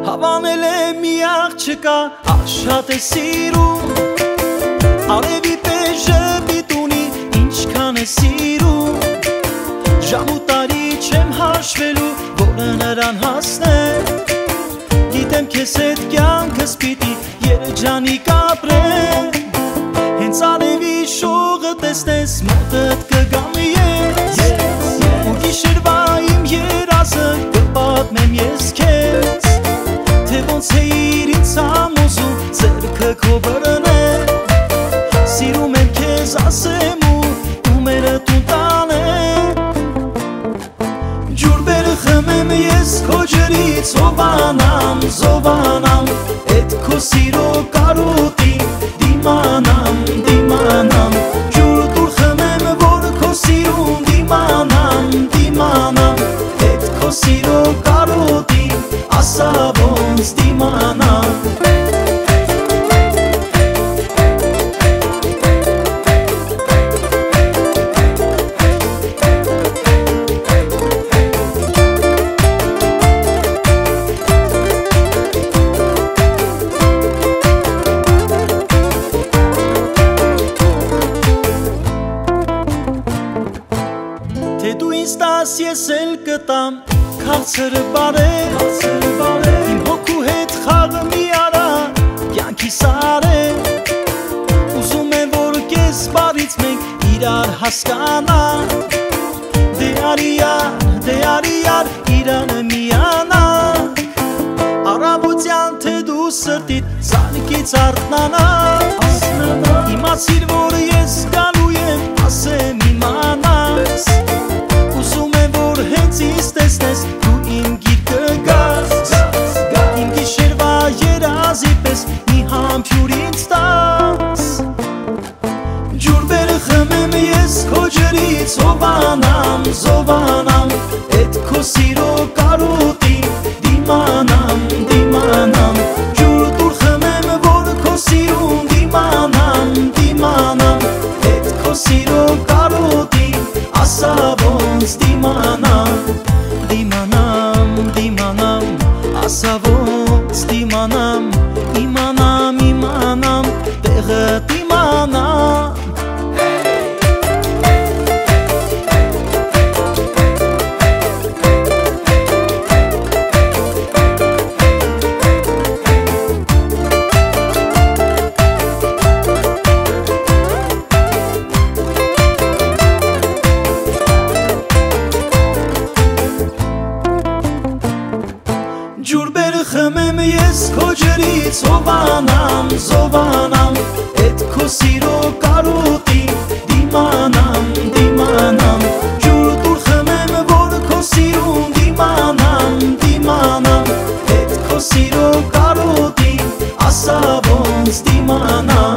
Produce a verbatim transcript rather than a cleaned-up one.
Հավանել է մի աղջկա, աշատ է սիրում, արևի պես ժպիտ ունի, ինչքան է սիրում, ժամ ու տարի չեմ հաշվելու, որը նրան հասներ, գիտեմ քեզ հետ կյանքս պիտի երջանիկ ապրեմ, հենց արևի շողը տեսնես մոտդ կգամ ես, ու գիշերվա իմ երազը կպատմեմ ես քեզ, թե ոնց էիր ինձ համոզում ձեռքը քո բռնել, սիրում եմ քեզ ասեմ ու տումերը տուն տանեմ, ջուրբերը խմեմ ես քո ջրից հովանամ, զովանամ, էդ քո սիրո կարոտին դիմանամ, դիմանամ, ջուր դուր խմեմ որ քո սիրուն դիմանամ, դիմանամ, էդ քո սիրո կարոտին ասա ոնց դիմանամ, թե դու ինձ տաս ես էլ կտամ քաղցր բարեր, իմ հոգու հետ խաղը մի արա կյանքի սարեր, ուզում եմ որ կես բարից մենք իրար հասկանանք, դե արի յար, դե արի յար իրանը միանանք, առավոտյան թե դու սրտիդ զարկից արթնանաս, իմացիր որ ես գալու եմ ասեմ իմանաս, ուզում եմ որ հենց ինձ տեսնես դու իմ գիրկը գաս, իմ գիշերվա երազի պես մի համբյուր ինձ տաս, ջուրբերը խմեմ ես քո ջրից հովանամ, զովանամ, էդ քո սիրո կարոտին դիմանամ, դիմանամ, ջուր դուր խմեմ որ քո սիրուն դիմանամ, դիմանամ, էդ քո սիրո կարոտին ասա ոնց դիմանամ, դիմանամ, դիմանամ, ասա ոնց դիմանամ, իմանամ, իմանամ, տեղը դիմանամ, ջուրբերը խմեմ ես քո ջրից հովանամ, զովանամ, էդ քո սիրո կարոտին դիմանամ, դիմանամ, ջուր դուր խմեմ որ քո սիրուն դիմանամ, դիմանամ, էդ քո սիրո կարոտին ասա ոնց դիմանամ,